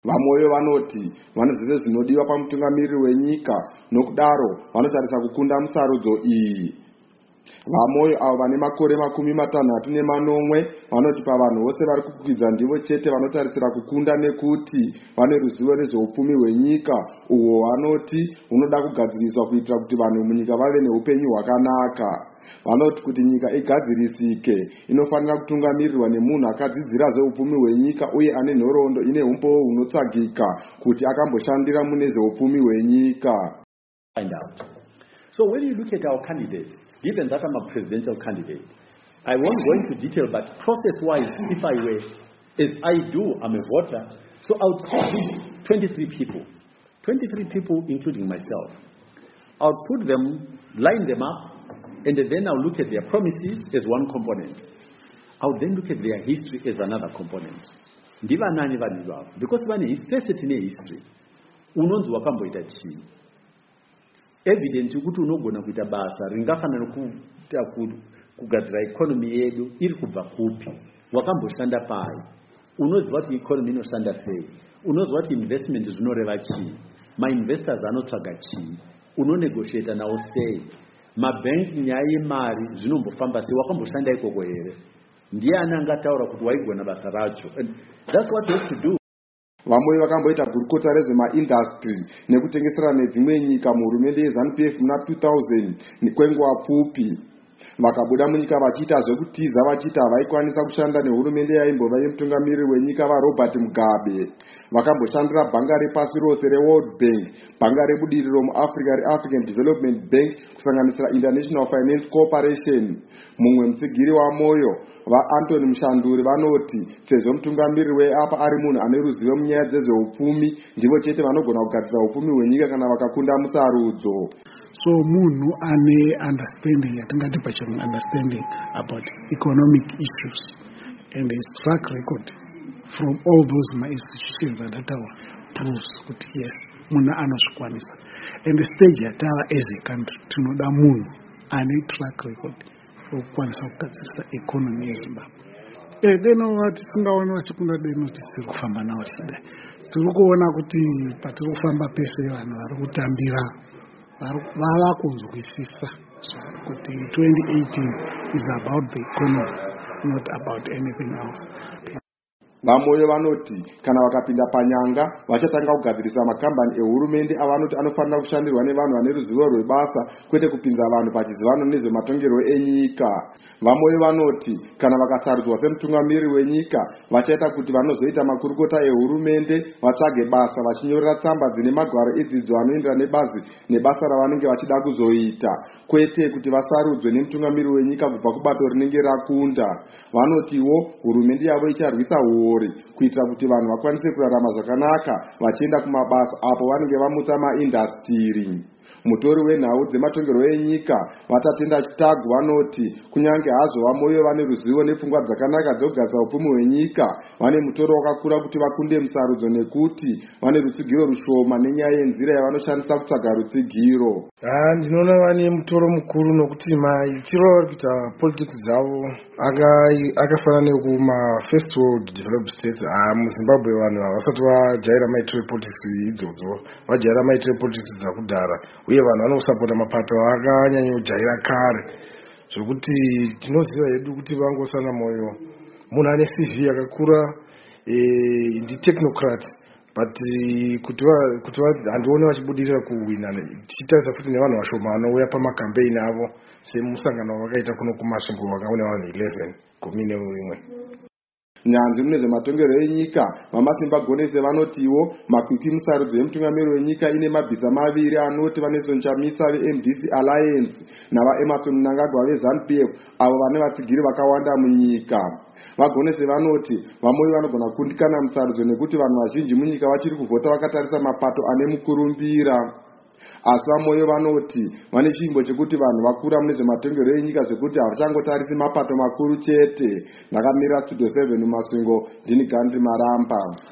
Vamoyo vanoti vane zvese zvinodiwa pamutungamiriri wenyika, nokudaro vanotarisa kukunda musarudzo iyi. Vamoyo avo vane makore 64 vanoti pavanhu vose vari kukwidza ndivo chete vanotarisira kukunda nekuti vane ruzivo nezveupfumi hwenyika uhwo vanoti hunoda kugadziriswa kuitira kuti vanhu munyika vave neupenyu hwakanaka. Vanoti kuti nyika igadzirisike inofanira kutungamirirwa nemunhu akadzidzira zveupfumi hwenyika uye ane nhoroondo ine umbowo hunotsvagika kuti akamboshandira mune zveupfumi hwenyika. So when you look at our candidates, given that I'm a presidential candidate, I won't go into detail, but process-wise, if I were, as I do, I'm a voter, so I would take these 23 people, including myself. I would put them, line them up, and then I'll look at their promises as one component. I would then look at their history as another component. Because when history set in a history, unonzi wakamboita chii. Evidence ukuthi unogona kuita basa ringafanana kugadzira economy yedu iri kubva kupi, wakamboshanda pai, unoziva kuti economy inoshanda sei, unoziva kuti investment zvinoreva chii, ma-investors anotsvaga chii, unonegotiata nawo sei, mabanki nyaya yemari zvinombofamba sei, wakamboshanda ikoko here, ndiye anangataura kuti waigona basa racho. And that's what we have to do. Vamoyo vakamboita gurukota rezvemaindastry nekutengesera nedzimwe nyika muhurumende yeZANU-PF muna 2000 kwenguva pfupi. Vakabuda munyika vachiita zvekutiza vachiti havaikwanisa kushanda nehurumende yaimbova yemutungamiriri wenyika vaRobert Mugabe. Vakamboshandira bhanga repasi rose reWorld Bank, bhanga rebudiriro muAfrica reAfrican Development Bank, kusanganisira International Finance Corporation. Mumwe mutsigiri waMoyo, vaAnthony Mushanduri, vanoti sezvo mutungamiriri weapa ari munhu ane ruzivo munyaya dzezveupfumi, ndivo chete vanogona kugadzira upfumi hwenyika kana vakakunda musarudzo. So munhu ane understanding, yatingati pachirungu understanding about economic issues, and his track record from all those institutions andataura proves kuti yes, munhu anozvikwanisa. And the stage yatava as a country, tinoda munhu ane track record wokukwanisa kugadzirisa economy yeZimbabwe. Deno tisingaona vachikunda deno tisiri kufamba nawo chidai. Tiri kuona kuti patiri kufamba pese vanhu vari kutambira vava kunzwisisa kuti 2018 is about the economy, not about anything else. Vamoyo vanoti kana vakapinda panyanga vachatanga kugadzirisa makambani ehurumende avanoti anofanira kushandirwa nevanhu vane ruzivo rwebasa kwete kupinza vanhu pachizivano nezvematongerwo enyika. Vamoyo vanoti kana vakasarudzwa semutungamiriri wenyika vachaita kuti vanozoita makurukota ehurumende vatsvage basa vachinyorera tsamba dzine magwaro edzidzo anoenderana nebasa ravanenge vachida kuzoita, kwete kuti vasarudzwe nemutungamiriri wenyika kubva kubato rinenge rakunda. Vanotiwo hurumende yavo icharwisa kuitira kuti vanhu vakwanise kurarama zvakanaka vachienda kumabasa apo vanenge vamutsa maindastiri. Mutori wenhau dzematongerwo enyika vatatenda Chitagu vanoti kunyange hazvo Vamoyo vane ruzivo nepfungwa dzakanaka dzokugadzira upfumi hwenyika, vane mutoro wakakura kuti vakunde musarudzo nekuti vane rutsigiro rushoma nenyaya yenzira yavanoshandisa kutsvaga rutsigiro. Ndinoona vane mutoro mukuru nokuti maitiro vari kuita politics dzavo akafanana nekuma first world developed states. MuZimbabwe vanhu havasati vajaira maitiro politics idzodzo, vajaira maitiro politics dzakudhara, uye vanhu vanosapota mapato akanyanya kare, zvokuti tinoziva hedu kuti vangosana Moyo munhu ane CV yakakura, ndi technocrat, but kuti handione vachibudirira kuwina, tichitarisa futi nevanhu vashoma vanouya pamakampeini avo semusangano wakaita kuno kumasvingo wakaona vanhu 11 11. Nyanzvi mune zvematongerwo enyika vamasimba gonese vanotiwo makwikwi musarudzo yemutungamiriri wenyika ine mabhiza maviri anoti vaNelson Chamisa veMDC Alliance navaEmmerson Mnangagwa veZANU-PF avo vane vatsigiri vakawanda munyika. Vagonese vanoti Vamoyo vanogona kukundikana musarudzo nekuti vanhu vazhinji munyika vachiri kuvhota vakatarisa mapato ane mukurumbira. Asi Vamoyo vanoti vane chimbo chekuti vanhu vakura mune zvematongerwo enyika zvekuti havachangotarisi mapato makuru chete. Ndakamira Studio 7 muMasvingo, ndini Gandhi Maramba.